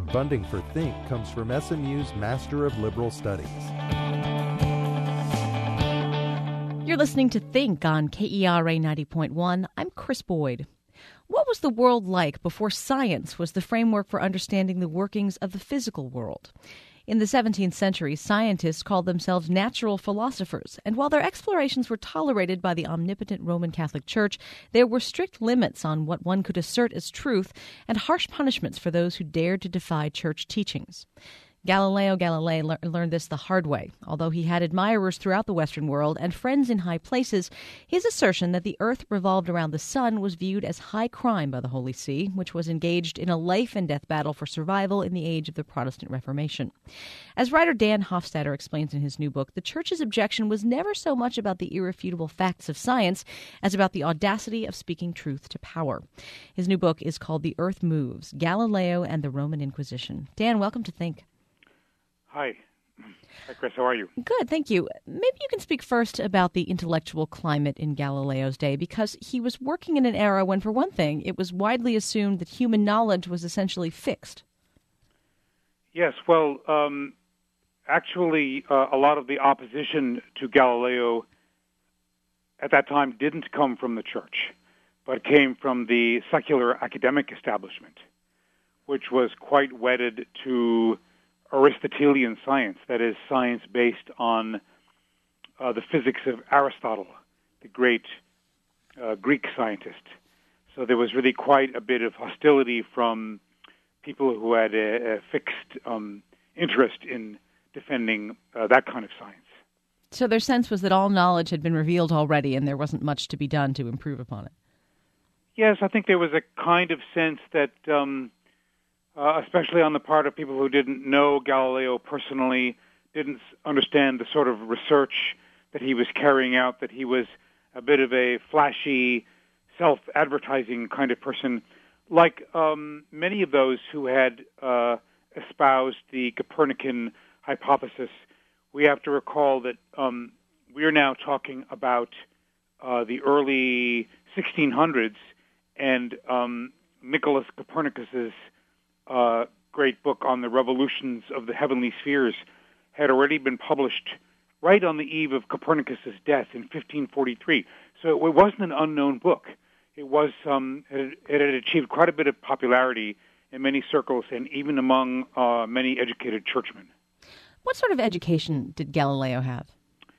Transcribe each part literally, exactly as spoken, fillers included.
Funding for Think comes from S M U's Master of Liberal Studies. You're listening to Think on K E R A ninety point one. I'm Chris Boyd. What was the world like before science was the framework for understanding the workings of the physical world? In the seventeenth century, scientists called themselves natural philosophers, and while their explorations were tolerated by the omnipotent Roman Catholic Church, there were strict limits on what one could assert as truth and harsh punishments for those who dared to defy church teachings. Galileo Galilei le- learned this the hard way. Although he had admirers throughout the Western world and friends in high places, his assertion that the earth revolved around the sun was viewed as high crime by the Holy See, which was engaged in a life-and-death battle for survival in the age of the Protestant Reformation. As writer Dan Hofstadter explains in his new book, the Church's objection was never so much about the irrefutable facts of science as about the audacity of speaking truth to power. His new book is called The Earth Moves, Galileo and the Roman Inquisition. Dan, welcome to Think. Hi. Hi, Chris. How are you? Good, thank you. Maybe you can speak first about the intellectual climate in Galileo's day, because he was working in an era when, for one thing, it was widely assumed that human knowledge was essentially fixed. Yes, well, um, actually, uh, a lot of the opposition to Galileo at that time didn't come from the church, but came from the secular academic establishment, which was quite wedded to Aristotelian science, that is, science based on uh, the physics of Aristotle, the great uh, Greek scientist. So there was really quite a bit of hostility from people who had a, a fixed um, interest in defending uh, that kind of science. So their sense was that all knowledge had been revealed already and there wasn't much to be done to improve upon it. Yes, I think there was a kind of sense that Um, Uh, especially on the part of people who didn't know Galileo personally, didn't understand the sort of research that he was carrying out, that he was a bit of a flashy, self-advertising kind of person, like um, many of those who had uh, espoused the Copernican hypothesis. We have to recall that um, we are now talking about uh, the early sixteen hundreds, and um, Nicholas Copernicus's Uh, great book on the revolutions of the heavenly spheres had already been published right on the eve of Copernicus's death in fifteen forty-three. So it wasn't an unknown book. It was um, it, it had achieved quite a bit of popularity in many circles and even among uh, many educated churchmen. What sort of education did Galileo have?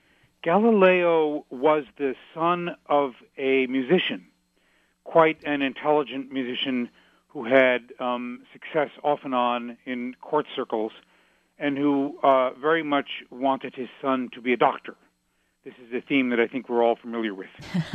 Galileo was the son of a musician, quite an intelligent musician who had um, success off and on in court circles, and who uh, very much wanted his son to be a doctor. This is a theme that I think we're all familiar with.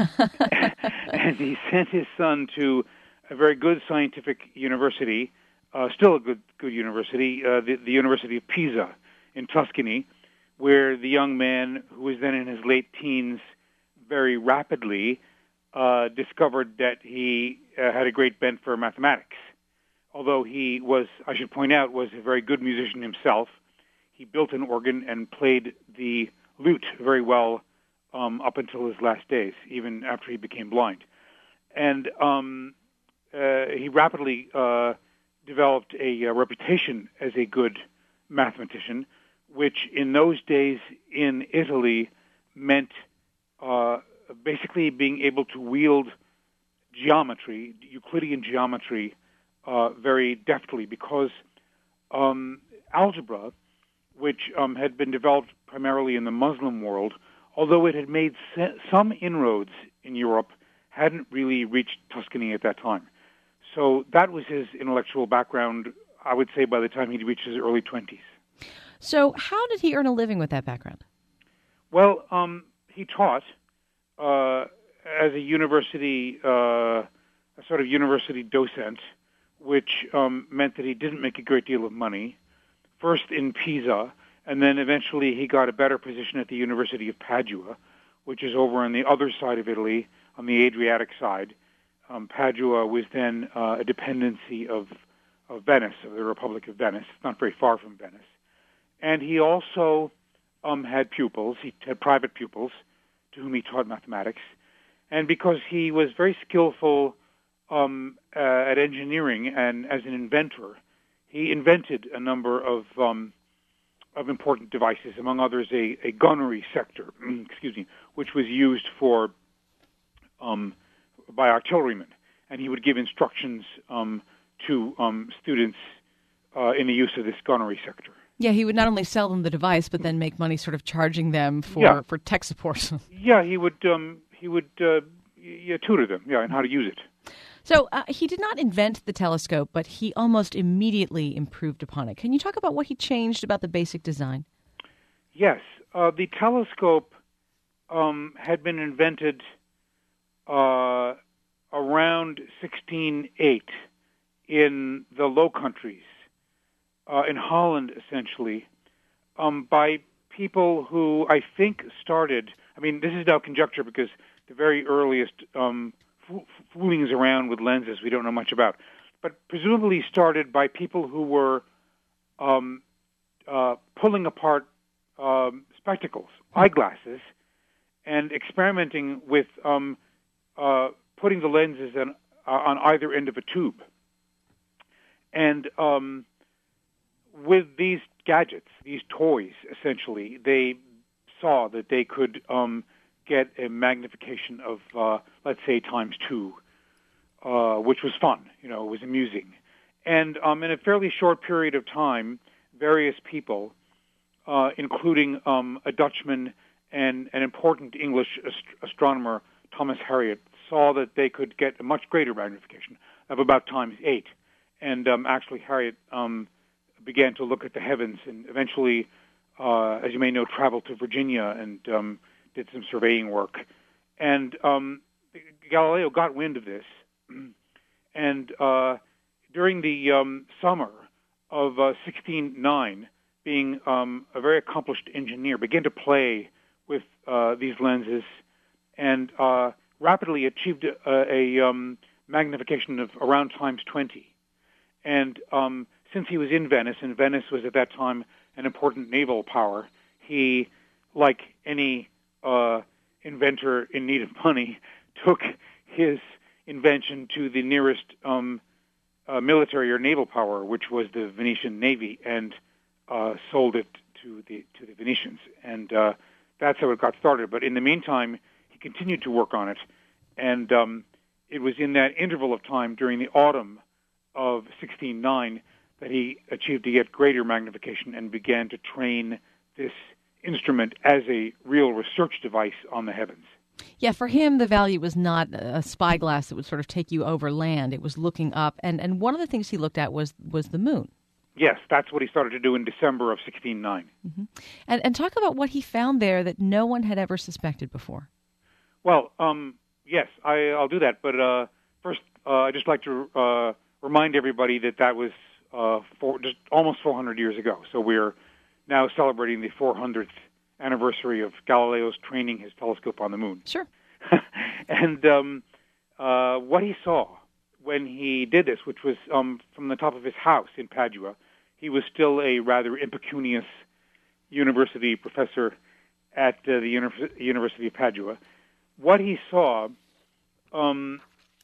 And he sent his son to a very good scientific university, uh, still a good good university, uh, the, the University of Pisa in Tuscany, where the young man, who was then in his late teens, very rapidly Uh, discovered that he uh, had a great bent for mathematics. Although he was, I should point out, was a very good musician himself. He built an organ and played the lute very well um, up until his last days, even after he became blind. And um, uh, he rapidly uh, developed a, a reputation as a good mathematician, which in those days in Italy meant uh, basically being able to wield geometry, Euclidean geometry, uh, very deftly, because um, algebra, which um, had been developed primarily in the Muslim world, although it had made se- some inroads in Europe, hadn't really reached Tuscany at that time. So that was his intellectual background, I would say, by the time he'd reached his early twenties. So how did he earn a living with that background? Well, um, he taught Uh, as a university, uh, a sort of university docent, which um, meant that he didn't make a great deal of money, first in Pisa, and then eventually he got a better position at the University of Padua, which is over on the other side of Italy, on the Adriatic side. Um, Padua was then uh, a dependency of, of Venice, of the Republic of Venice. It's not very far from Venice. And he also um, had pupils, he had private pupils, to whom he taught mathematics. And because he was very skillful um, uh, at engineering and as an inventor, he invented a number of um, of important devices, among others a, a gunnery sector, excuse me, which was used for um, by artillerymen, and he would give instructions um, to um, students uh, in the use of this gunnery sector. Yeah, he would not only sell them the device, but then make money sort of charging them for, yeah. for tech support. yeah, he would um, he would uh, yeah, tutor them, yeah, and how to use it. So uh, he did not invent the telescope, but he almost immediately improved upon it. Can you talk about what he changed about the basic design? Yes. Uh, the telescope um, had been invented uh, around sixteen oh eight in the Low Countries, uh, in Holland, essentially, um, by people who I think started, I mean, this is now conjecture because the very earliest um, foolings around with lenses we don't know much about, but presumably started by people who were um, uh, pulling apart um, spectacles, eyeglasses, and experimenting with um, uh, putting the lenses in, uh, on either end of a tube. And um, with these gadgets, these toys, essentially, they saw that they could um, get a magnification of, uh, let's say, times two, uh, which was fun. You know, it was amusing. And um, in a fairly short period of time, various people, uh, including um, a Dutchman and an important English ast- astronomer, Thomas Harriot, saw that they could get a much greater magnification of about times eight. And um, actually, Harriot um, began to look at the heavens and eventually, uh, as you may know, traveled to Virginia and um, did some surveying work. And um, Galileo got wind of this. And uh, during the um, summer of uh, sixteen oh nine, being um, a very accomplished engineer, began to play with uh, these lenses and uh, rapidly achieved a, a um, magnification of around times twenty. And um, since he was in Venice, and Venice was at that time an important naval power, he, like any uh, inventor in need of money, took his invention to the nearest um, uh, military or naval power, which was the Venetian Navy, and uh, sold it to the to the Venetians. And uh, that's how it got started. But in the meantime, he continued to work on it, and um, it was in that interval of time during the autumn of sixteen oh nine that he achieved a yet greater magnification and began to train this instrument as a real research device on the heavens. Yeah, for him, the value was not a spyglass that would sort of take you over land. It was looking up, and, and one of the things he looked at was was the moon. Yes, that's what he started to do in December of sixteen oh nine. Mm-hmm. And, and talk about what he found there that no one had ever suspected before. Well, um, yes, I, I'll do that. But uh, first, uh, I'd just like to uh, remind everybody that that was uh, four, just almost four hundred years ago. So we're now celebrating the four hundredth anniversary of Galileo's training his telescope on the moon. Sure. And um, uh, what he saw when he did this, which was um, from the top of his house in Padua, he was still a rather impecunious university professor at uh, the Uni- University of Padua. What he saw um,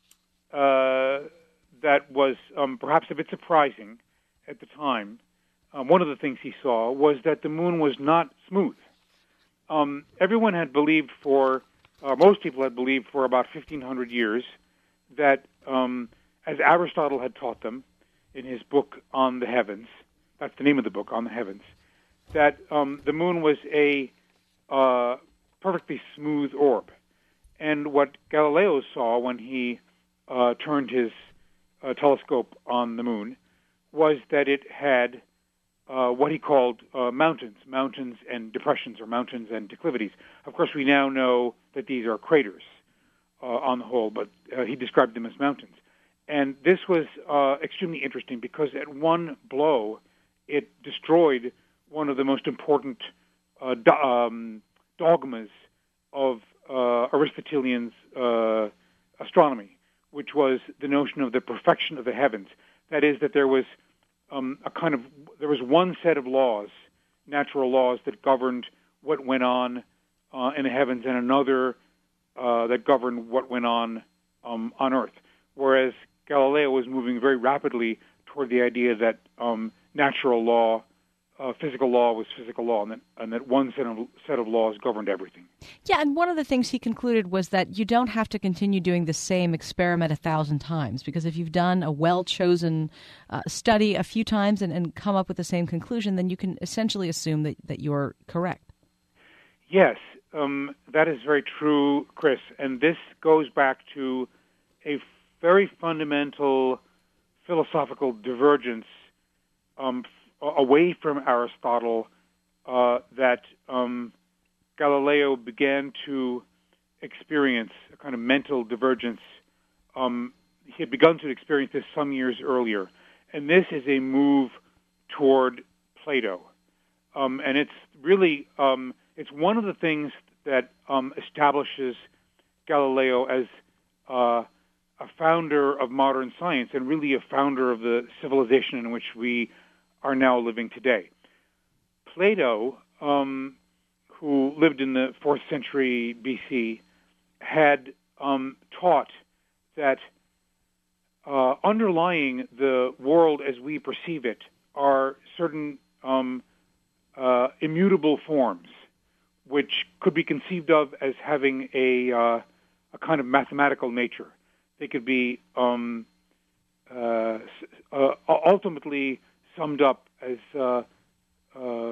uh, that was um, perhaps a bit surprising at the time, um, one of the things he saw was that the moon was not smooth. Um, everyone had believed for, uh, most people had believed for about fifteen hundred years that, um, as Aristotle had taught them in his book On the Heavens, that's the name of the book, On the Heavens, that um, the moon was a uh, perfectly smooth orb. And what Galileo saw when he uh, turned his uh, telescope on the moon was that it had uh, what he called uh, mountains, mountains and depressions, or mountains and declivities. Of course, we now know that these are craters uh, on the whole, but uh, he described them as mountains. And this was uh, extremely interesting because at one blow, it destroyed one of the most important uh, do- um, dogmas of uh, Aristotelian's uh, astronomy, which was the notion of the perfection of the heavens. That is, that there was um, a kind of there was one set of laws, natural laws, that governed what went on uh, in the heavens, and another uh, that governed what went on um, on Earth. Whereas Galileo was moving very rapidly toward the idea that um, natural law, uh, physical law was physical law, and that, and that one set of, set of laws governed everything. Yeah, and one of the things he concluded was that you don't have to continue doing the same experiment a thousand times, because if you've done a well-chosen uh, study a few times and, and come up with the same conclusion, then you can essentially assume that, that you're correct. Yes, um, that is very true, Chris, and this goes back to a very fundamental philosophical divergence um, f- away from Aristotle uh, that um, Galileo began to experience, a kind of mental divergence. Um, he had begun to experience this some years earlier, and this is a move toward Plato. Um, and it's really, um, it's one of the things that um, establishes Galileo as uh, a founder of modern science and really a founder of the civilization in which we are now living today. Plato, um, who lived in the fourth century B C, had um, taught that uh, underlying the world as we perceive it are certain um, uh, immutable forms, which could be conceived of as having a, uh, a kind of mathematical nature. They could be um, uh, uh, ultimately summed up as uh, uh,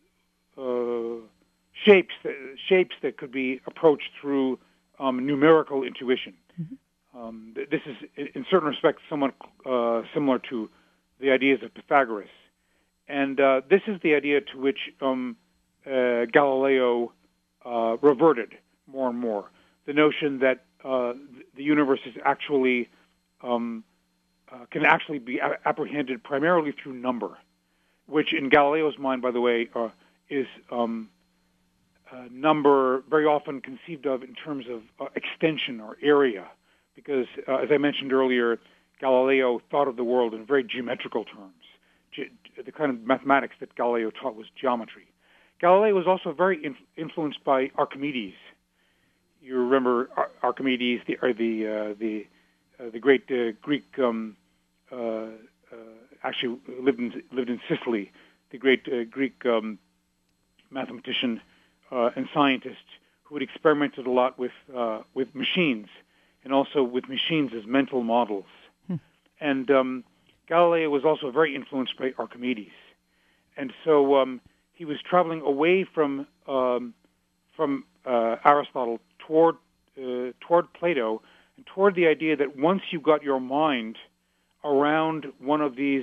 uh, shapes, that, shapes that could be approached through um, numerical intuition. Mm-hmm. Um, this is, in certain respects, somewhat uh, similar to the ideas of Pythagoras. And uh, this is the idea to which um, uh, Galileo uh, reverted more and more. The notion that uh, the universe is actually um, uh, can actually be a- apprehended primarily through number, which in Galileo's mind, by the way, uh, is um, uh, number very often conceived of in terms of uh, extension or area, because uh, as I mentioned earlier, Galileo thought of the world in very geometrical terms. Ge- the kind of mathematics that Galileo taught was geometry. Galileo was also very inf- influenced by Archimedes. You remember Ar- Archimedes, the or the uh, the uh, the great uh, Greek, um, uh, uh, actually lived in lived in Sicily. The great uh, Greek um, mathematician uh, and scientist who had experimented a lot with uh, with machines and also with machines as mental models. Hmm. And um, Galileo was also very influenced by Archimedes, and so um, he was traveling away from um, from uh, Aristotle toward uh, toward Plato, and toward the idea that once you got your mind around one of these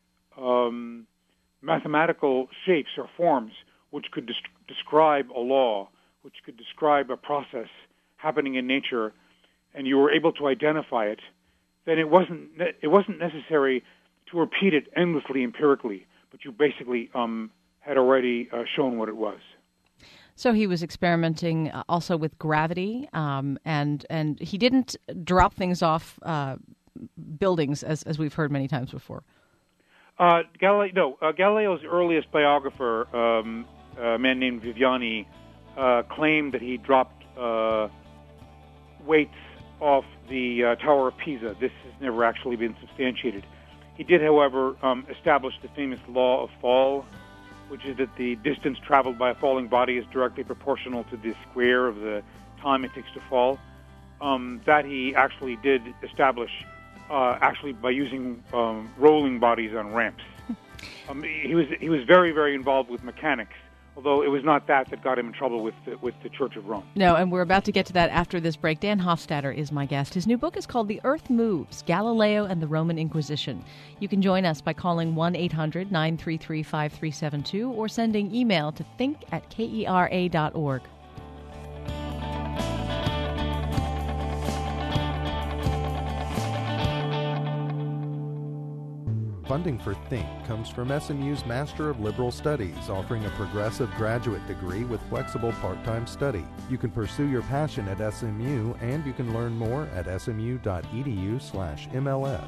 um, mathematical shapes or forms, which could des- describe a law, which could describe a process happening in nature, and you were able to identify it, then it wasn't ne- it wasn't necessary to repeat it endlessly empirically, but you basically um, had already uh, shown what it was. So he was experimenting uh, also with gravity, um, and and he didn't drop things off uh, buildings, as as we've heard many times before. Uh, Galileo, no, uh, Galileo's earliest biographer, um, a man named Viviani, uh, claimed that he dropped uh, weights off the uh, Tower of Pisa. This has never actually been substantiated. He did, however, um, establish the famous law of fall, which is that the distance traveled by a falling body is directly proportional to the square of the time it takes to fall. Um, that he actually did establish, uh, actually by using um, rolling bodies on ramps. um, he was he was very very involved with mechanics, although it was not that that got him in trouble with the, with the Church of Rome. No, and we're about to get to that after this break. Dan Hofstadter is my guest. His new book is called The Earth Moves, Galileo and the Roman Inquisition. You can join us by calling one eight hundred nine three three five three seven two or sending email to think at kera dot org. Funding for Think comes from S M U's Master of Liberal Studies, offering a progressive graduate degree with flexible part-time study. You can pursue your passion at S M U, and you can learn more at smu.edu slash MLS.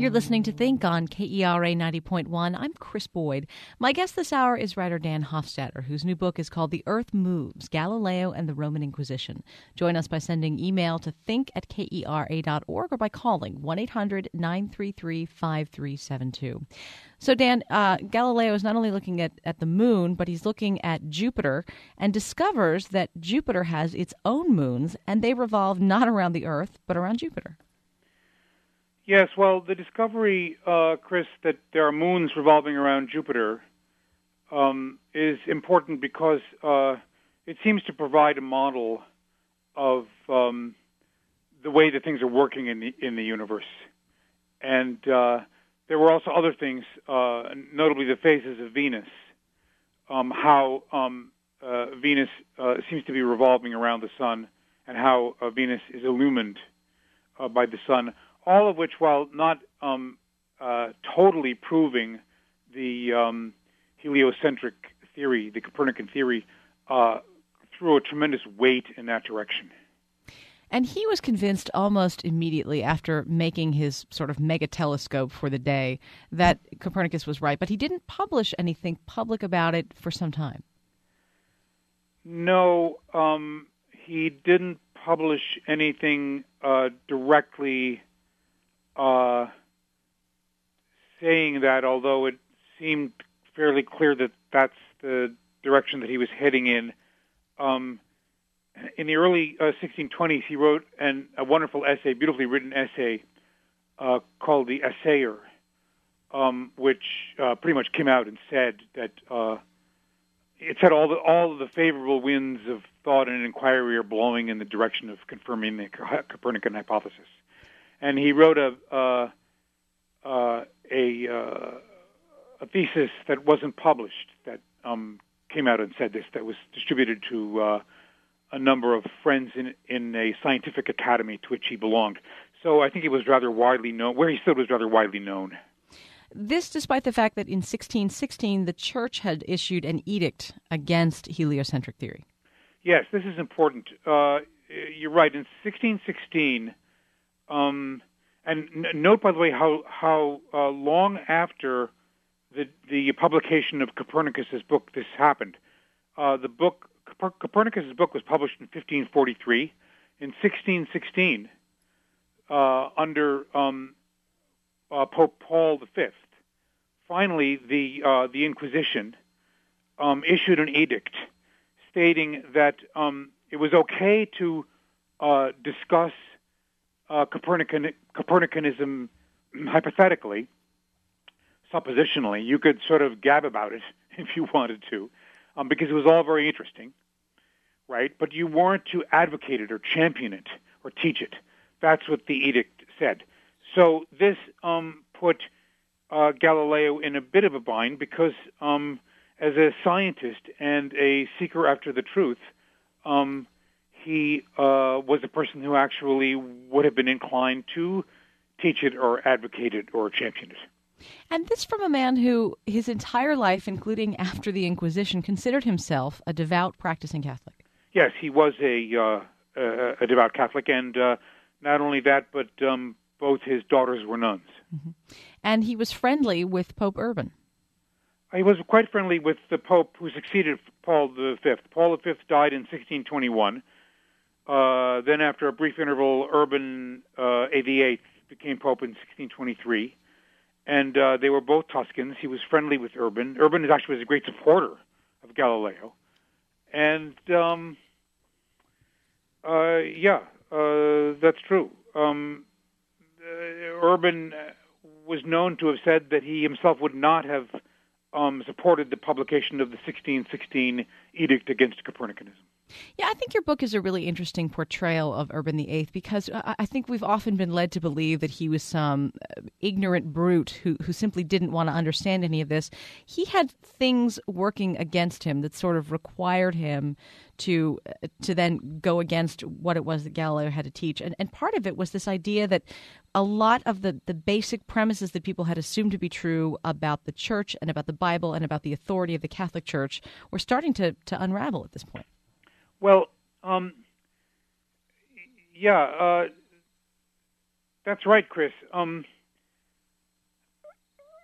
You're listening to Think on K E R A ninety point one. I'm Chris Boyd. My guest this hour is writer Dan Hofstadter, whose new book is called The Earth Moves, Galileo and the Roman Inquisition. Join us by sending email to think at K E R A dot org or by calling one eight hundred nine three three five three seven two. So, Dan, uh, Galileo is not only looking at, at the moon, but he's looking at Jupiter and discovers that Jupiter has its own moons, and they revolve not around the Earth, but around Jupiter. Yes, well, the discovery, uh, Chris, that there are moons revolving around Jupiter um, is important because uh, it seems to provide a model of um, the way that things are working in the in the universe. And uh, there were also other things, uh, notably the phases of Venus, um, how um, uh, Venus uh, seems to be revolving around the sun, and how uh, Venus is illumined uh, by the sun. All of which, while not um, uh, totally proving the um, heliocentric theory, the Copernican theory, uh, threw a tremendous weight in that direction. And he was convinced almost immediately after making his sort of mega telescope for the day that Copernicus was right, but he didn't publish anything public about it for some time. No, um, he didn't publish anything uh, directly Uh, saying that, although it seemed fairly clear that that's the direction that he was heading in. Um, in the early uh, sixteen twenties, he wrote an, a wonderful essay, beautifully written essay, uh, called The Assayer, um, which uh, pretty much came out and said that uh, it said all the all of the favorable winds of thought and inquiry are blowing in the direction of confirming the Copernican hypothesis. And he wrote a uh, uh, a, uh, a thesis that wasn't published that um, came out and said this, that was distributed to uh, a number of friends in in a scientific academy to which he belonged. So I think it was rather widely known. Where he stood was rather widely known. This despite the fact that in sixteen sixteen the Church had issued an edict against heliocentric theory. Yes, this is important. Uh, you're right. In sixteen sixteen... Um, and n- note, by the way, how how uh, long after the the publication of Copernicus's book this happened. Uh, the book Coper- Copernicus's book was published in fifteen forty-three. In sixteen sixteen, uh, under um, uh, Pope Paul the Fifth, finally the uh, the Inquisition um, issued an edict stating that um, it was okay to uh, discuss Uh, Copernican, Copernicanism, hypothetically, suppositionally. You could sort of gab about it if you wanted to, um, because it was all very interesting, right? But you weren't to advocate it or champion it or teach it. That's what the edict said. So this um, put uh, Galileo in a bit of a bind because um, as a scientist and a seeker after the truth, um, he uh, was a person who actually would have been inclined to teach it or advocate it or champion it. And this from a man who, his entire life, including after the Inquisition, considered himself a devout practicing Catholic. Yes, he was a, uh, a, a devout Catholic, and uh, not only that, but um, both his daughters were nuns. Mm-hmm. And he was friendly with Pope Urban. He was quite friendly with the Pope who succeeded Paul the Fifth. Paul the Fifth died in sixteen twenty-one. Uh, then after a brief interval, Urban uh, the Eighth became Pope in sixteen twenty-three. And uh, they were both Tuscans. He was friendly with Urban. Urban is actually was a great supporter of Galileo. And, um, uh, yeah, uh, that's true. Um, uh, Urban was known to have said that he himself would not have um, supported the publication of the sixteen sixteen edict against Copernicanism. Yeah, I think your book is a really interesting portrayal of Urban the Eighth because I think we've often been led to believe that he was some ignorant brute who, who simply didn't want to understand any of this. He had things working against him that sort of required him to to then go against what it was that Galileo had to teach. And, and part of it was this idea that a lot of the, the basic premises that people had assumed to be true about the Church and about the Bible and about the authority of the Catholic Church were starting to, to unravel at this point. Well, um, yeah, uh, that's right, Chris. Um,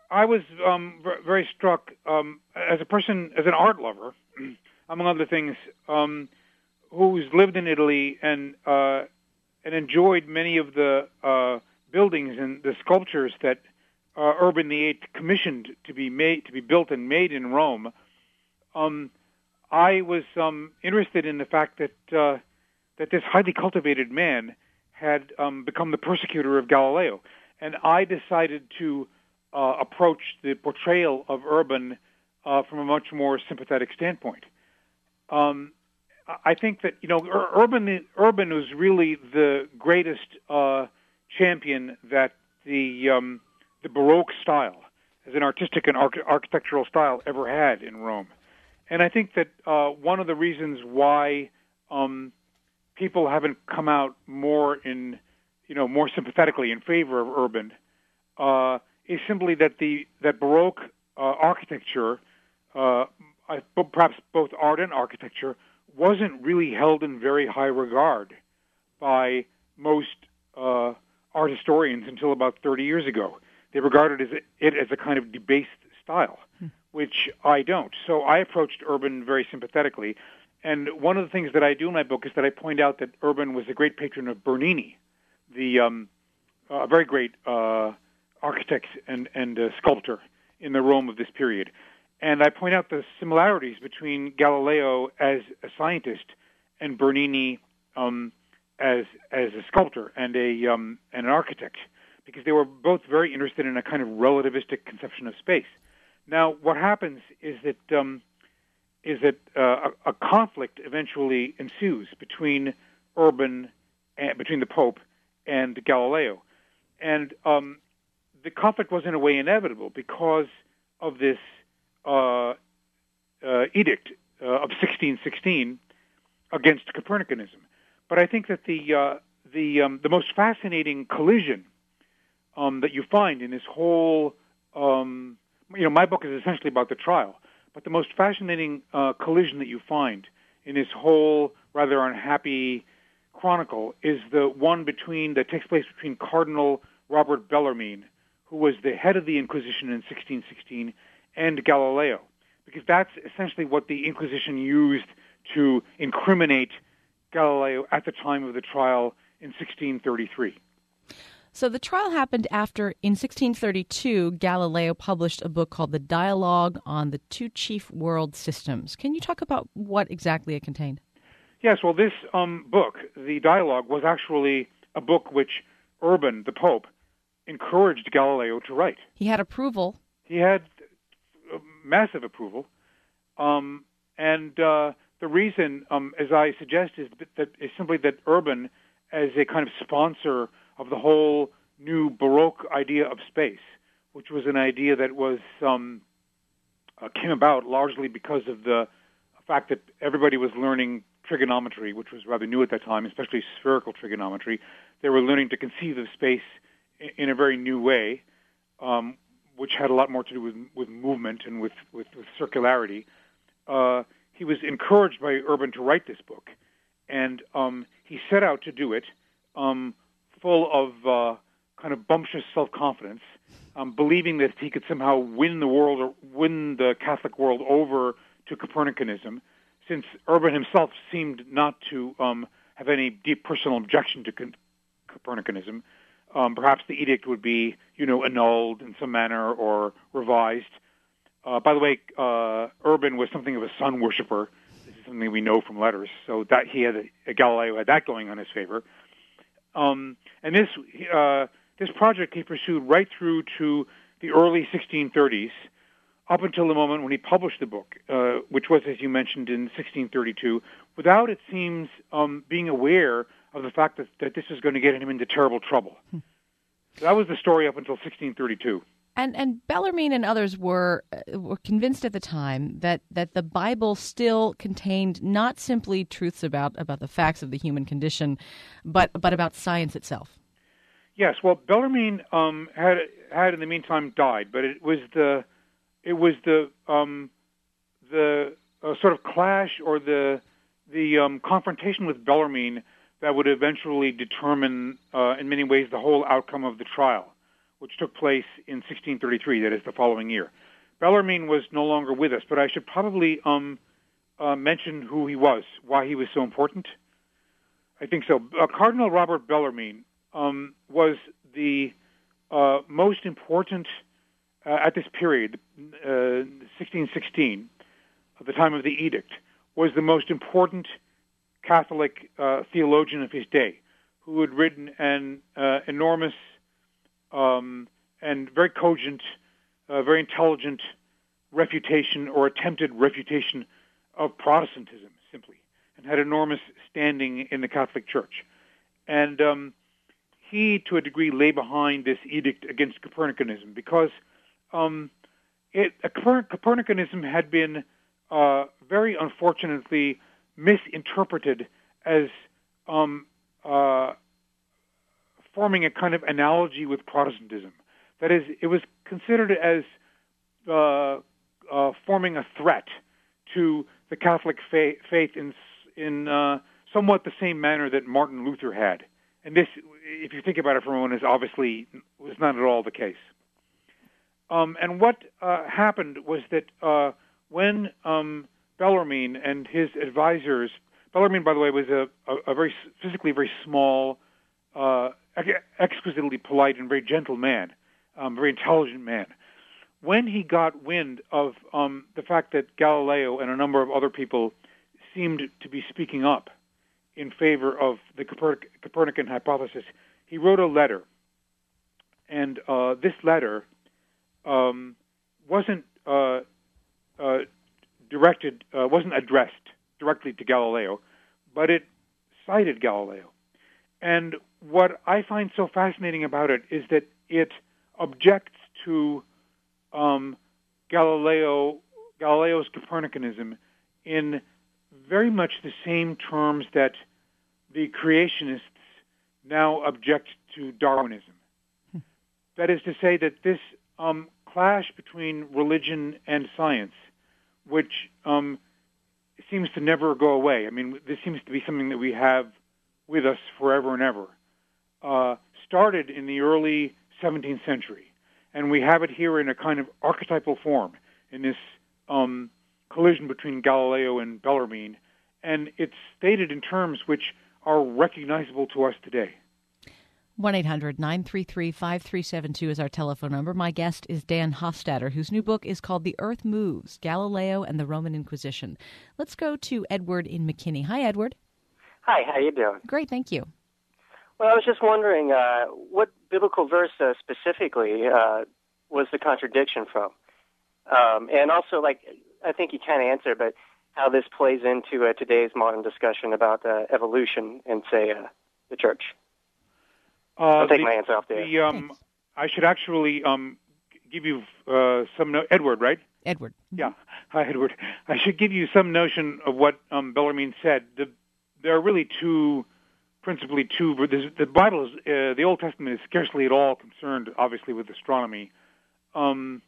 I was um, v- very struck um, as a person, as an art lover, among other things, um, who's lived in Italy and uh, and enjoyed many of the uh, buildings and the sculptures that uh, Urban the Eighth commissioned to be made, to be built and made in Rome. Um, I was um, interested in the fact that uh, that this highly cultivated man had um, become the persecutor of Galileo, and I decided to uh, approach the portrayal of Urban uh, from a much more sympathetic standpoint. Um, I think that you know Ur- Urban Urban was really the greatest uh, champion that the um, the Baroque style, as an artistic and arch- architectural style, ever had in Rome. And I think that uh, one of the reasons why um, people haven't come out more in, you know, more sympathetically in favor of Urban uh, is simply that the that Baroque uh, architecture, uh, I, perhaps both art and architecture, wasn't really held in very high regard by most uh, art historians until about thirty years ago. They regarded it as a, it as a kind of debased style, hmm. which I don't. So I approached Urban very sympathetically. And one of the things that I do in my book is that I point out that Urban was a great patron of Bernini, the um, a very great uh, architect and, and uh, sculptor in the Rome of this period. And I point out the similarities between Galileo as a scientist and Bernini um, as as a sculptor and a um, and an architect, because they were both very interested in a kind of relativistic conception of space. Now, what happens is that um, is that uh, a, a conflict eventually ensues between Urban, uh, between the Pope and Galileo, and um, the conflict was in a way inevitable because of this uh, uh, edict uh, of sixteen sixteen against Copernicanism. But I think that the uh, the um, the most fascinating collision um, that you find in this whole um, you know, my book is essentially about the trial, but the most fascinating uh, collision that you find in this whole rather unhappy chronicle is the one between that takes place between Cardinal Robert Bellarmine, who was the head of the Inquisition in sixteen sixteen, and Galileo, because that's essentially what the Inquisition used to incriminate Galileo at the time of the trial in sixteen thirty-three. So the trial happened after, in sixteen thirty-two, Galileo published a book called The Dialogue on the Two Chief World Systems. Can you talk about what exactly it contained? Yes, well, this um, book, The Dialogue, was actually a book which Urban, the Pope, encouraged Galileo to write. He had approval. He had uh, massive approval. Um, and uh, the reason, um, as I suggest, is, that, is simply that Urban, as a kind of sponsor of the whole new Baroque idea of space, which was an idea that was um, uh, came about largely because of the fact that everybody was learning trigonometry, which was rather new at that time, especially spherical trigonometry. They were learning to conceive of space in, in a very new way, um, which had a lot more to do with, with movement and with, with, with circularity. Uh, he was encouraged by Urban to write this book, and um, he set out to do it um, full of uh, kind of bumptious self-confidence, um, believing that he could somehow win the world or win the Catholic world over to Copernicanism, since Urban himself seemed not to um, have any deep personal objection to con- Copernicanism. Um, perhaps the edict would be, you know, annulled in some manner or revised. Uh, by the way, uh, Urban was something of a sun worshiper. This is something we know from letters. So that he had a, Galileo had that going on his favor. Um, and this uh, this project he pursued right through to the early sixteen thirties, up until the moment when he published the book, uh, which was, as you mentioned, in sixteen thirty-two, without, it seems, um, being aware of the fact that, that this was going to get him into terrible trouble. Hmm. That was the story up until sixteen thirty-two. And and Bellarmine and others were uh, were convinced at the time that, that the Bible still contained not simply truths about, about the facts of the human condition, but but about science itself. Yes, well, Bellarmine um, had had in the meantime died, but it was the it was the um, the uh, sort of clash or the the um, confrontation with Bellarmine that would eventually determine, uh, in many ways, the whole outcome of the trial, which took place in sixteen thirty-three, that is the following year. Bellarmine was no longer with us, but I should probably um, uh, mention who he was, why he was so important. I think so. Uh, Cardinal Robert Bellarmine um, was the uh, most important, uh, at this period, uh, sixteen sixteen, at the time of the edict, was the most important Catholic uh, theologian of his day, who had written an uh, enormous um, and very cogent, uh, very intelligent refutation or attempted refutation of Protestantism, simply, and had enormous standing in the Catholic Church. And um, he, to a degree, lay behind this edict against Copernicanism because um, it, uh, Copernicanism had been uh, very unfortunately misinterpreted as um, uh, forming a kind of analogy with Protestantism. That is, it was considered as uh, uh, forming a threat to the Catholic fa- faith in in uh, somewhat the same manner that Martin Luther had. And this, if you think about it for a moment, is obviously was not at all the case. Um, and what uh, happened was that uh, when um, Bellarmine and his advisors, Bellarmine, by the way, was a, a, a very physically very small, uh, exquisitely polite and very gentle man, um, very intelligent man. When he got wind of um, the fact that Galileo and a number of other people seemed to be speaking up in favor of the Copernic- Copernican hypothesis, he wrote a letter. And uh, this letter um, wasn't uh, uh, directed, uh, wasn't addressed directly to Galileo, but it cited Galileo. And what I find so fascinating about it is that it objects to um, Galileo, Galileo's Copernicanism in very much the same terms that the creationists now object to Darwinism. Hmm. That is to say that this um, clash between religion and science, which um, seems to never go away. I mean, this seems to be something that we have with us forever and ever, uh, started in the early seventeenth century. And we have it here in a kind of archetypal form in this um, collision between Galileo and Bellarmine. And it's stated in terms which are recognizable to us today. one eight hundred nine three three five three seven two is our telephone number. My guest is Dan Hofstadter, whose new book is called The Earth Moves, Galileo and the Roman Inquisition. Let's go to Edward in McKinney. Hi, Edward. Hi, how you doing? Great, thank you. Well, I was just wondering, uh, what biblical verse uh, specifically uh, was the contradiction from? Um, and also, like, I think you kind of answered, but how this plays into uh, today's modern discussion about uh, evolution in, say, uh, the church. Uh, I'll take the, my answer off there. The, um, I should actually um, give you uh, some... No- Edward, right? Edward. Yeah. Hi, Edward. I should give you some notion of what um, Bellarmine said. The, there are really two... Principally, two. The Bible is uh, the Old Testament is scarcely at all concerned, obviously, with astronomy. Um,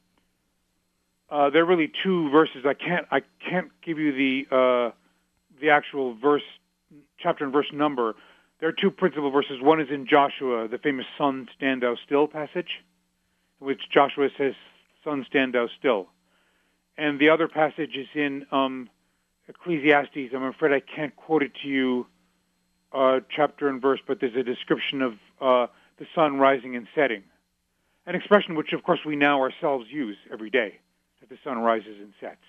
uh, there are really two verses. I can't. I can't give you the uh, the actual verse, chapter and verse number. There are two principal verses. One is in Joshua, the famous "Sun, stand thou still" passage, in which Joshua says, "Sun, stand thou still," and the other passage is in um, Ecclesiastes. I'm afraid I can't quote it to you. Uh, chapter and verse, but there's a description of uh, the sun rising and setting, an expression which, of course, we now ourselves use every day, that the sun rises and sets.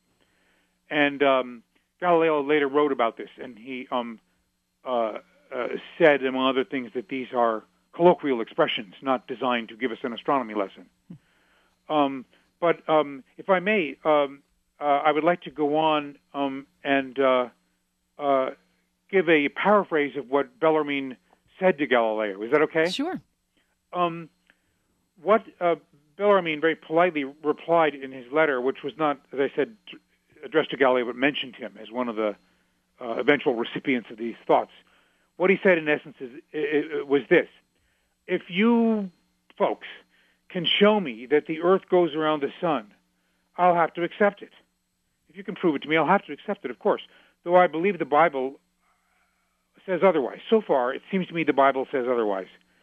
And um, Galileo later wrote about this, and he um, uh, uh, said, among other things, that these are colloquial expressions, not designed to give us an astronomy lesson. Um, but um, if I may, um, uh, I would like to go on um, and uh, uh, give a paraphrase of what Bellarmine said to Galileo. Is that okay? Sure. Um, what uh, Bellarmine very politely replied in his letter, which was not, as I said, addressed to Galileo, but mentioned him as one of the uh, eventual recipients of these thoughts. What he said, in essence, is, it, it was this. If you folks can show me that the Earth goes around the sun, I'll have to accept it. If you can prove it to me, I'll have to accept it, of course. Though I believe the Bible says otherwise. So far, it seems to me the Bible says otherwise.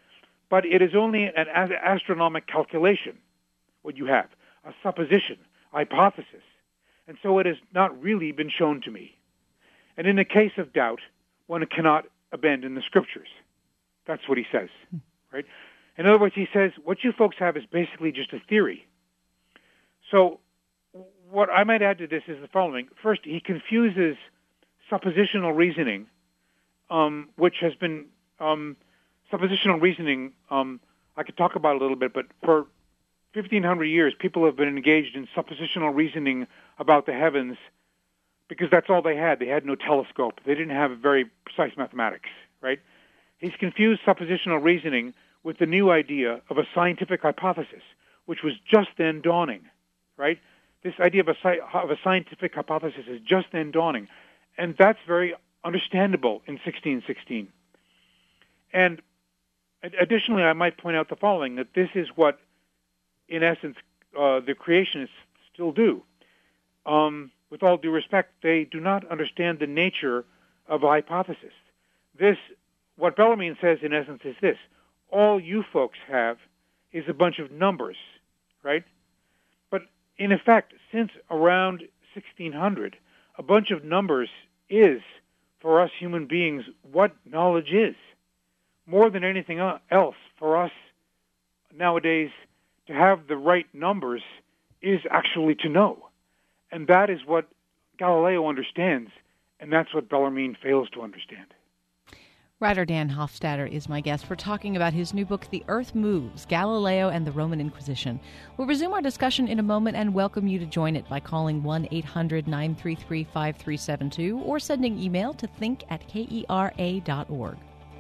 but it is only an a- astronomic calculation, what you have, a supposition, hypothesis. And so it has not really been shown to me. And in the case of doubt, one cannot abandon the scriptures. That's what he says, right? In other words, he says, what you folks have is basically just a theory. So what I might add to this is the following. First, he confuses suppositional reasoning, um, which has been, um, suppositional reasoning, um, I could talk about a little bit, but for fifteen hundred years, people have been engaged in suppositional reasoning about the heavens because that's all they had. They had no telescope. They didn't have very precise mathematics, right? He's confused suppositional reasoning with the new idea of a scientific hypothesis, which was just then dawning, right? This idea of a, sci- of a scientific hypothesis is just then dawning. And that's very understandable in sixteen sixteen. And additionally, I might point out the following, that this is what, in essence, uh, the creationists still do. Um, with all due respect, they do not understand the nature of a hypothesis. This, what Bellarmine says, in essence, is this. All you folks have is a bunch of numbers, right? But in effect, since around sixteen hundred, a bunch of numbers is, for us human beings, what knowledge is. More than anything else, for us nowadays, to have the right numbers is actually to know. And that is what Galileo understands, and that's what Bellarmine fails to understand. Writer Dan Hofstadter is my guest. We're talking about his new book, The Earth Moves, Galileo and the Roman Inquisition. We'll resume our discussion in a moment and welcome you to join it by calling one eight hundred nine three three five three seven two or sending email to think at kera dot org.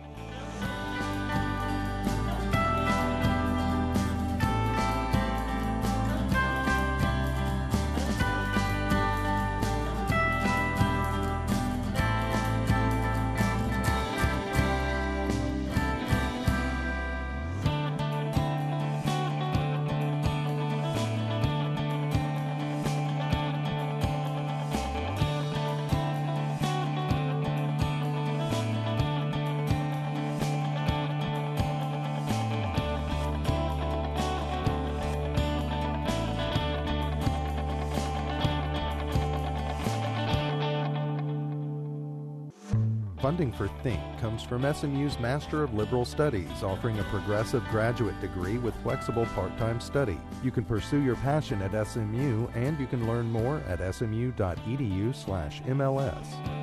Funding for Think comes from S M U's Master of Liberal Studies, offering a progressive graduate degree with flexible part-time study. You can pursue your passion at S M U, and you can learn more at smu.edu slash MLS.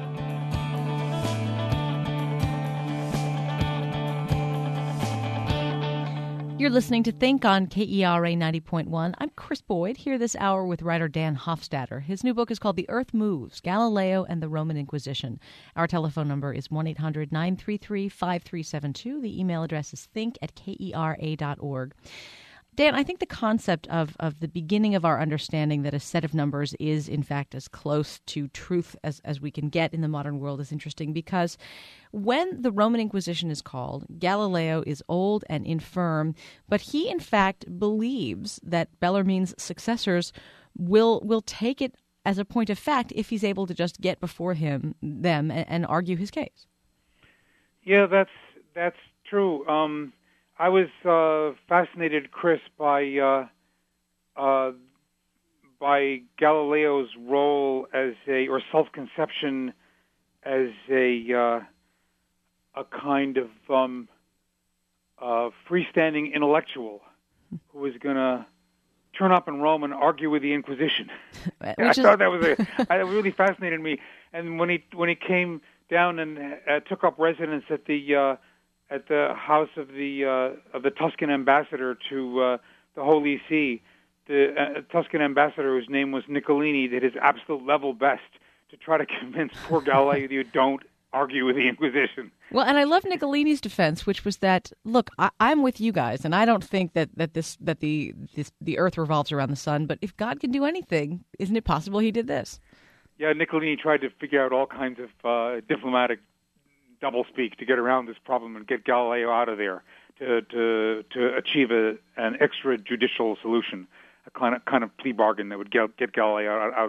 You're listening to Think on K E R A ninety point one. I'm Chris Boyd, here this hour with writer Dan Hofstadter. His new book is called The Earth Moves, Galileo and the Roman Inquisition. Our telephone number is one eight hundred nine three three five three seven two. The email address is think at kera dot org. Dan, I think the concept of, of the beginning of our understanding that a set of numbers is, in fact, as close to truth as, as we can get in the modern world is interesting because when the Roman Inquisition is called, Galileo is old and infirm, but he, in fact, believes that Bellarmine's successors will will take it as a point of fact if he's able to just get before him them and, and argue his case. Yeah, that's that's true. Um I was uh, fascinated, Chris, by uh, uh, by Galileo's role as a or self-conception as a uh, a kind of um, uh, freestanding intellectual who was going to turn up in Rome and argue with the Inquisition. I is... thought that was a that really fascinated me. And when he when he came down and uh, took up residence at the uh, at the house of the uh, of the Tuscan ambassador to uh, the Holy See, the uh, Tuscan ambassador, whose name was Niccolini, did his absolute level best to try to convince poor Galileo that you don't argue with the Inquisition. Well, and I love Niccolini's defense, which was that, look, I, I'm with you guys, and I don't think that, that this that the this, the Earth revolves around the sun. But if God can do anything, isn't it possible He did this? Yeah, Niccolini tried to figure out all kinds of uh, diplomatic doublespeak to get around this problem and get Galileo out of there to to to achieve a, an extrajudicial solution, a kind of kind of plea bargain that would get, get Galileo out, out of there.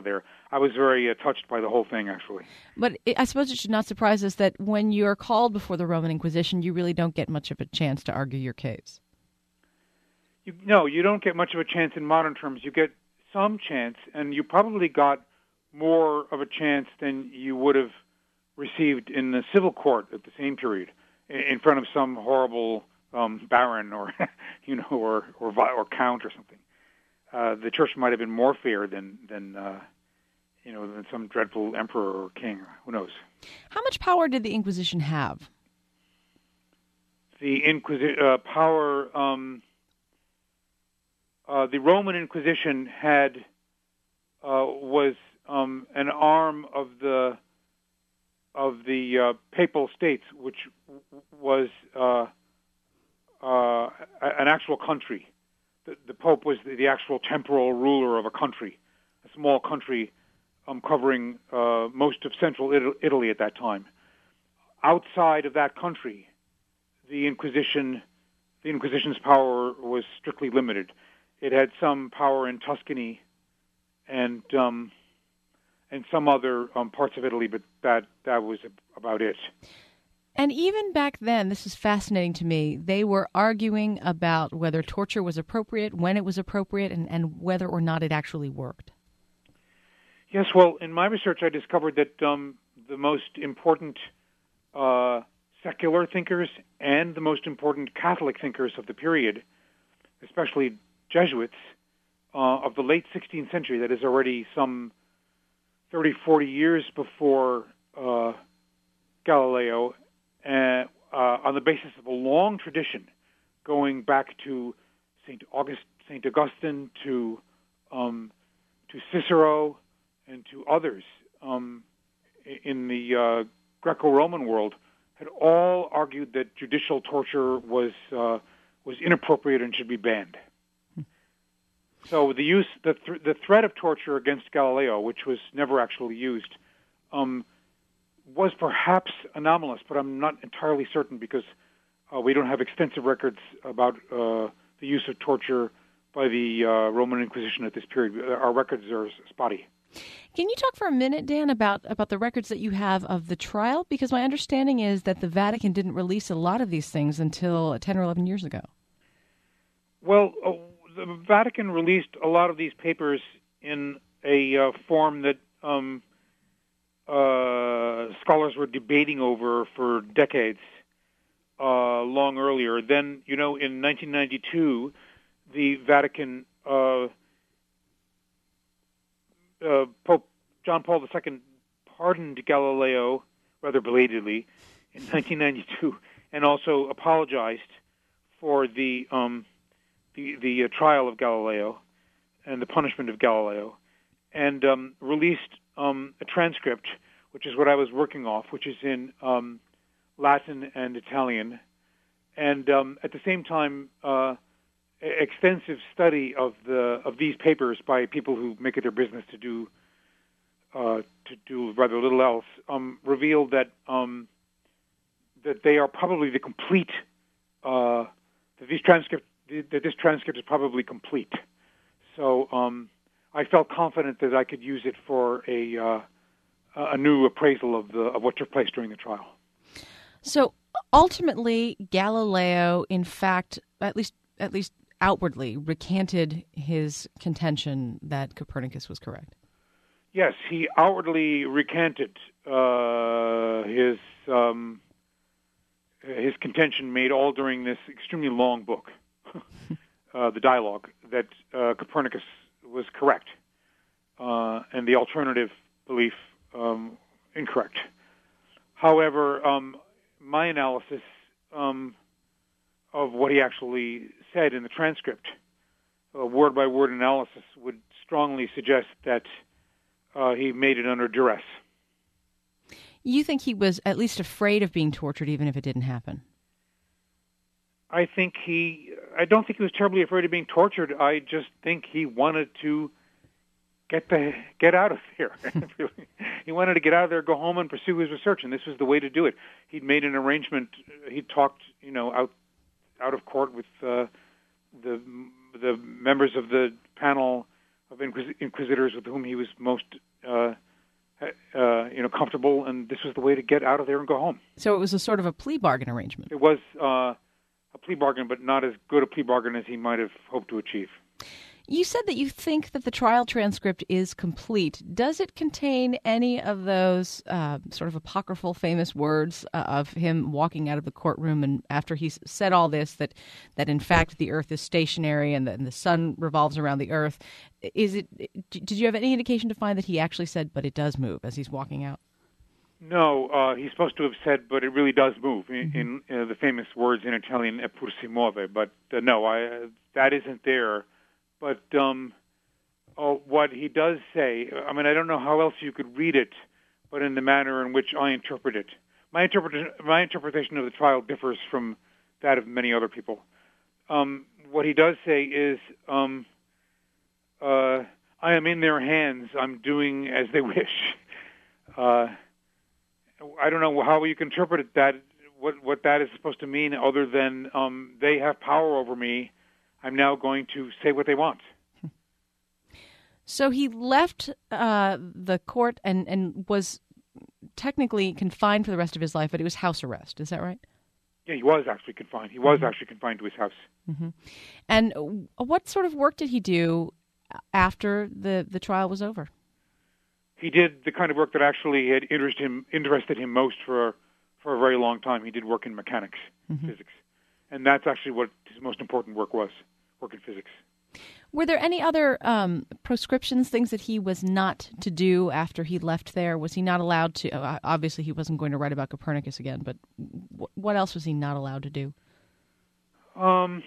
I was very uh, touched by the whole thing, actually. But it, I suppose it should not surprise us that when you're called before the Roman Inquisition, you really don't get much of a chance to argue your case. You, no, you don't get much of a chance in modern terms. You get some chance, and you probably got more of a chance than you would have received in the civil court at the same period, in front of some horrible um, baron or, you know, or or, or count or something. Uh, the church might have been more fair than than uh, you know than some dreadful emperor or king. Who knows? How much power did the Inquisition have? The Inquisi- uh, power. Um, uh, the Roman Inquisition had uh, was um, an arm of the of the uh, Papal States, which was uh, uh, an actual country. The, the Pope was the, the actual temporal ruler of a country, a small country um, covering uh, most of central Italy at that time. Outside of that country, the Inquisition, the Inquisition's power was strictly limited. It had some power in Tuscany and um, and some other um, parts of Italy, but that that was about it. And even back then, this is fascinating to me, they were arguing about whether torture was appropriate, when it was appropriate, and, and whether or not it actually worked. Yes, well, in my research, I discovered that um, the most important uh, secular thinkers and the most important Catholic thinkers of the period, especially Jesuits, uh, of the late sixteenth century, that is already some thirty, forty years before uh, Galileo, Uh, uh, on the basis of a long tradition going back to Saint August, Saint Augustine, to um, to Cicero, and to others um, in the uh, Greco-Roman world, had all argued that judicial torture was uh, was inappropriate and should be banned. So the use, the th- the threat of torture against Galileo, which was never actually used, um, was perhaps anomalous, but I'm not entirely certain because uh, we don't have extensive records about uh, the use of torture by the uh, Roman Inquisition at this period. Our records are spotty. Can you talk for a minute, Dan, about, about the records that you have of the trial? Because my understanding is that the Vatican didn't release a lot of these things until ten or eleven years ago. Well, uh, the Vatican released a lot of these papers in a uh, form that um, Uh, scholars were debating over for decades, uh, long earlier. Then, you know, in nineteen ninety-two, the Vatican, uh, uh, Pope John Paul the Second pardoned Galileo, rather belatedly, in nineteen ninety-two, and also apologized for the um, the, the uh, trial of Galileo and the punishment of Galileo, and um, released Um, a transcript, which is what I was working off, which is in um, Latin and Italian, and um, at the same time, uh, extensive study of the of these papers by people who make it their business to do uh, to do rather little else, um, revealed that um, that they are probably the complete uh, that these transcript that this transcript is probably complete. So. Um, I felt confident that I could use it for a uh, a new appraisal of the of what took place during the trial. So ultimately, Galileo, in fact, at least at least outwardly, recanted his contention that Copernicus was correct. Yes, he outwardly recanted uh, his um, his contention made all during this extremely long book, uh, the dialogue, that uh, Copernicus was correct, uh, and the alternative belief um, incorrect. However, um, my analysis um, of what he actually said in the transcript, uh, word-by-word analysis, would strongly suggest that uh, he made it under duress. You think he was at least afraid of being tortured, even if it didn't happen? I think he, I don't think he was terribly afraid of being tortured. I just think he wanted to get the get out of there. He wanted to get out of there, go home, and pursue his research, and this was the way to do it. He'd made an arrangement. He talked, you know, out out of court with uh, the the members of the panel of inquis- inquisitors with whom he was most uh, uh, you know, comfortable, and this was the way to get out of there and go home. So it was a sort of a plea bargain arrangement. It was uh, a plea bargain, but not as good a plea bargain as he might have hoped to achieve. You said that you think that the trial transcript is complete. Does it contain any of those uh, sort of apocryphal famous words uh, of him walking out of the courtroom and after he's said all this, that, that in fact the Earth is stationary and the, and the sun revolves around the Earth? Is it? Did you have any indication to find that he actually said, but it does move as he's walking out? No, uh, he's supposed to have said, but it really does move in, mm-hmm. in uh, the famous words in Italian, "e pur si muove." But uh, no, I, uh, that isn't there. But um, oh, what he does say, I mean, I don't know how else you could read it, but in the manner in which I interpret it. My, interpret- my interpretation of the trial differs from that of many other people. Um, what he does say is, um, uh, I am in their hands, I'm doing as they wish. Uh, I don't know how you can interpret it, that, what, what that is supposed to mean other than um, they have power over me. I'm now going to say what they want. So he left uh, the court and, and was technically confined for the rest of his life, but it was house arrest. Is that right? Yeah, he was actually confined. He was mm-hmm. actually confined to his house. Mm-hmm. And what sort of work did he do after the, the trial was over? He did the kind of work that actually had interested him, interested him most for, for a very long time. He did work in mechanics, mm-hmm. physics. And that's actually what his most important work was, work in physics. Were there any other um, proscriptions, things that he was not to do after he left there? Was he not allowed to? Uh, obviously, he wasn't going to write about Copernicus again, but w- what else was he not allowed to do? Um,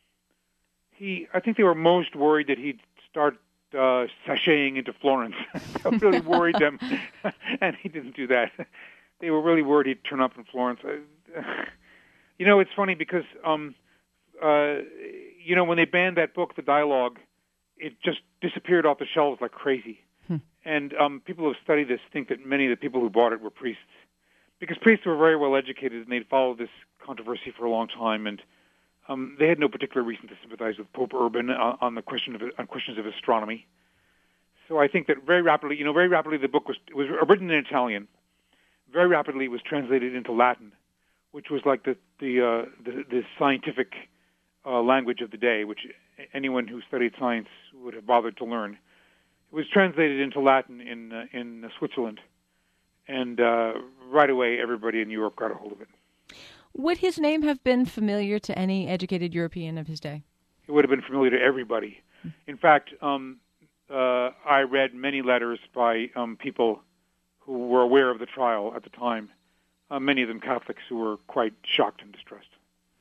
he, I think they were most worried that he'd start uh, sashaying into Florence. That really worried them, and he didn't do that. They were really worried he'd turn up in Florence. Uh, You know, it's funny because, um, uh, you know, when they banned that book, The Dialogue, it just disappeared off the shelves like crazy. Hmm. And um, people who have studied this think that many of the people who bought it were priests. Because priests were very well educated and they'd followed this controversy for a long time. And um, they had no particular reason to sympathize with Pope Urban on, on the question of on questions of astronomy. So I think that very rapidly, you know, very rapidly the book was, it was written in Italian. Very rapidly it was translated into Latin, which was like the the uh, the, the scientific uh, language of the day, which anyone who studied science would have bothered to learn. It was translated into Latin in uh, in Switzerland, and uh, right away everybody in Europe got a hold of it. Would his name have been familiar to any educated European of his day? It would have been familiar to everybody. In fact, um, uh, I read many letters by um, people who were aware of the trial at the time. Uh, many of them Catholics who were quite shocked and distressed.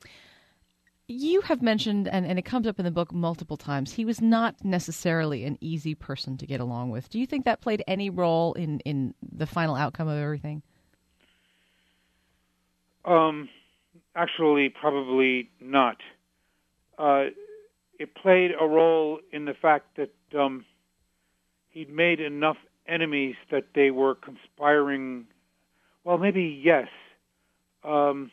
You have mentioned, and, and it comes up in the book multiple times, he was not necessarily an easy person to get along with. Do you think that played any role in, in the final outcome of everything? Um, actually, probably not. Uh, it played a role in the fact that um, he'd made enough enemies that they were conspiring. Well, maybe yes. Um,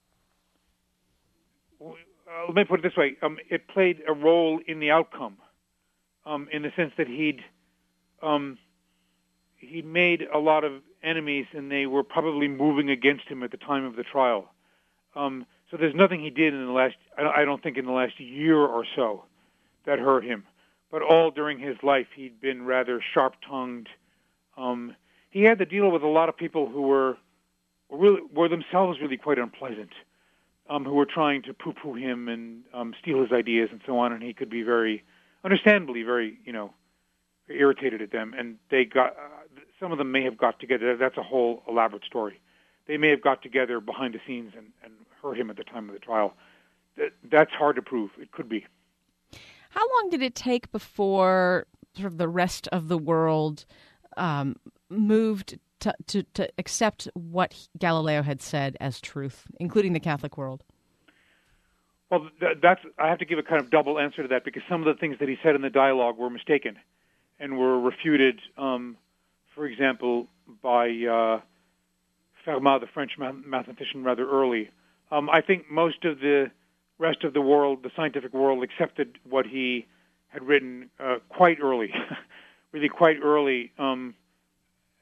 uh, let me put it this way. Um, it played a role in the outcome, um, in the sense that he'd um, he made a lot of enemies, and they were probably moving against him at the time of the trial. Um, so there's nothing he did in the last, I don't think in the last year or so, that hurt him. But all during his life, he'd been rather sharp-tongued. Um, he had to deal with a lot of people who were were, really, were themselves really quite unpleasant, um, who were trying to poo-poo him and um, steal his ideas and so on. And he could be very, understandably, very, you know, irritated at them. And they got, uh, some of them may have got together. That's a whole elaborate story. They may have got together behind the scenes and, and hurt him at the time of the trial. That, that's hard to prove. It could be. How long did it take before sort of the rest of the world um, moved to, to, to accept what Galileo had said as truth, including the Catholic world? Well, th- that's I have to give a kind of double answer to that, because some of the things that he said in the dialogue were mistaken and were refuted, um, for example, by uh, Fermat, the French math- mathematician, rather early. Um, I think most of the rest of the world, the scientific world, accepted what he had written uh, quite early, really quite early. Um,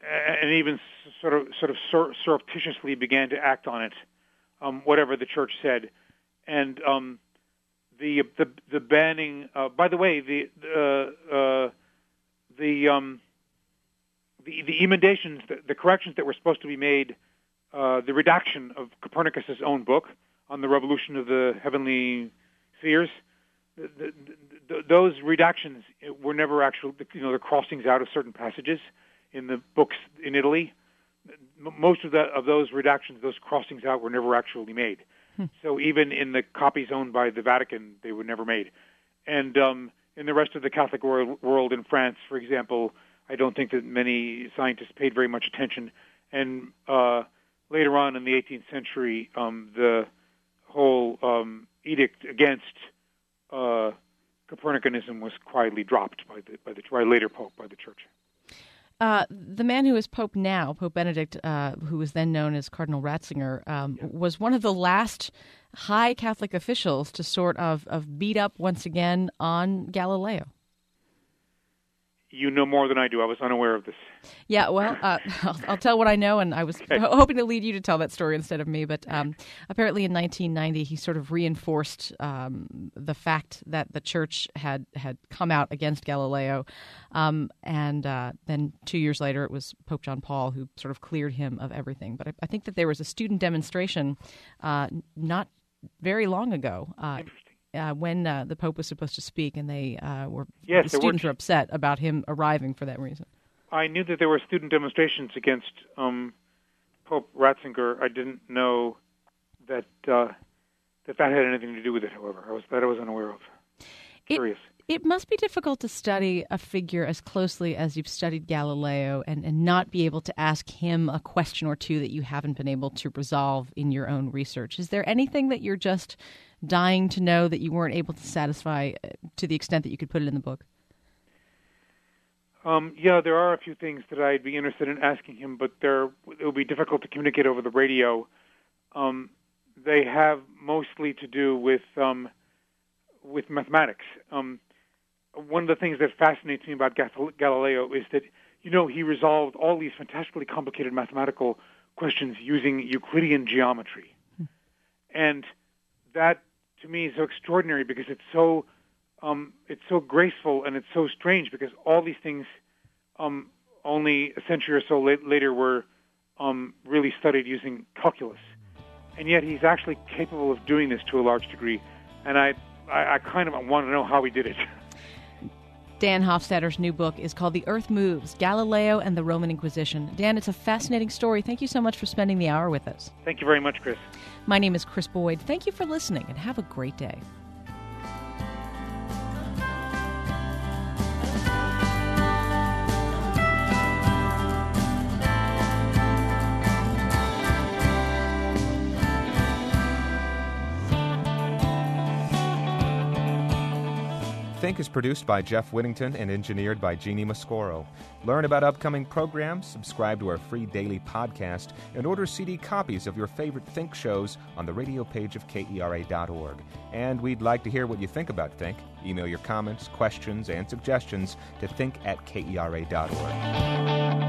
and even sort of sort of sur- surreptitiously began to act on it, um, whatever the church said, and um, the the the banning. Uh, by the way, the uh, uh, the um, the the emendations, the, the corrections that were supposed to be made, uh, the redaction of Copernicus's own book on the revolution of the heavenly spheres. The, the, the, those redactions were never actual, you know, the crossings out of certain passages in the books in Italy. Most of the of those redactions, those crossings out, were never actually made. Hmm. So even in the copies owned by the Vatican, they were never made. And um, in the rest of the Catholic world, world, in France, for example, I don't think that many scientists paid very much attention. And uh, later on in the eighteenth century, um, the whole um, edict against Uh, Copernicanism was quietly dropped by the by the by later pope, by the church. Uh, the man who is Pope now, Pope Benedict, uh, who was then known as Cardinal Ratzinger, um, yeah. was one of the last high Catholic officials to sort of, of beat up once again on Galileo. You know more than I do. I was unaware of this. Yeah, well, uh, I'll, I'll tell what I know, and I was okay. ho- hoping to lead you to tell that story instead of me. But um, apparently in nineteen ninety, he sort of reinforced um, the fact that the church had, had come out against Galileo. Um, and uh, then two years later, it was Pope John Paul who sort of cleared him of everything. But I, I think that there was a student demonstration uh, not very long ago. Uh, Uh, when uh, the Pope was supposed to speak, and they uh, were yes, the students were, were upset about him arriving for that reason. I knew that there were student demonstrations against um, Pope Ratzinger. I didn't know that uh, that that had anything to do with it. However, I was that I was unaware of. Curious. It, it must be difficult to study a figure as closely as you've studied Galileo, and, and not be able to ask him a question or two that you haven't been able to resolve in your own research. Is there anything that you're just dying to know that you weren't able to satisfy to the extent that you could put it in the book? Um, yeah, there are a few things that I'd be interested in asking him, but they're, it will be difficult to communicate over the radio. Um, they have mostly to do with um, with mathematics. Um, one of the things that fascinates me about Galileo is that, you know, he resolved all these fantastically complicated mathematical questions using Euclidean geometry. Hmm. And that, to me, is so extraordinary because it's so um, it's so graceful, and it's so strange because all these things um, only a century or so late, later were um, really studied using calculus. And yet he's actually capable of doing this to a large degree. And I, I, I kind of want to know how he did it. Dan Hofstadter's new book is called The Earth Moves, Galileo and the Roman Inquisition. Dan, it's a fascinating story. Thank you so much for spending the hour with us. Thank you very much, Chris. My name is Chris Boyd. Thank you for listening, and have a great day. Think is produced by Jeff Whittington and engineered by Jeannie Mascoro. Learn about upcoming programs, subscribe to our free daily podcast, and order C D copies of your favorite Think shows on the radio page of K E R A dot org. And we'd like to hear what you think about Think. Email your comments, questions, and suggestions to think at K E R A dot org.